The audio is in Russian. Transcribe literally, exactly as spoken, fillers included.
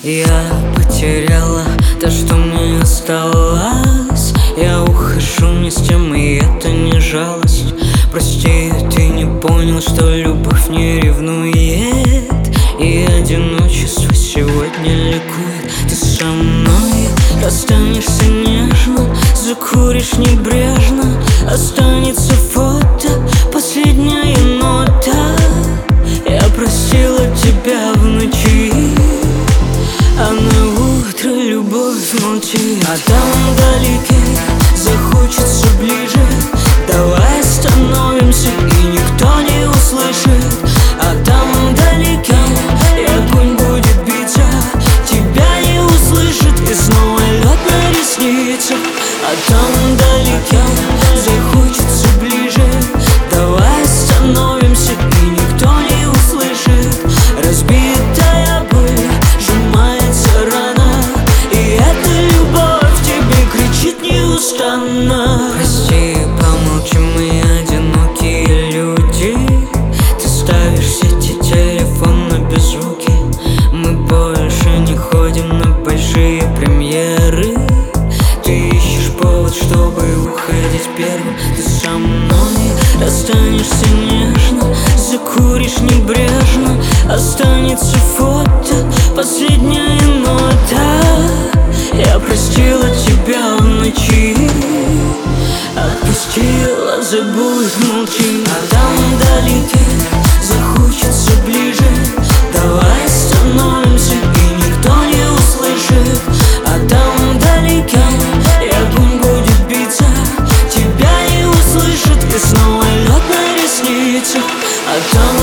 Я потеряла то, что мне осталось. Я ухожу не с тем, и это не жалость. Прости, ты не понял, что любовь не ревнует, и одиночество сегодня ликует. Ты со мной расстанешься нежно, закуришь небрежно, останется фото, последняя нота. Я простила тебя в ночи, а на утро любовь молчит. А там вдалеке захочется ближе, давай остановимся, и никто не услышит. А там вдалеке и огонь будет биться, тебя не услышит, и снова лед на ресницах. А там вдалеке захочется ближе, давай остановимся, и никто не услышит. Разбитая боль сжимается рана, и эта любовь тебе кричит неустанно. Прости, помолчи, мы одинокие люди. Ты ставишь в сети телефон на беззвуки. Мы больше не ходим на большие премьеры. Ты ищешь повод, чтобы уходить первым. Ты со мной расстанешься нежно, закуришь небрежно, останется фото, последняя нота. Я простила тебя в ночи, отпустила, забудь, молчи. А там вдалеке захочется ближе, давай остановимся, и никто не услышит. А там вдалеке и огонь будет биться, тебя не услышит, и снова лед на ресницах. А там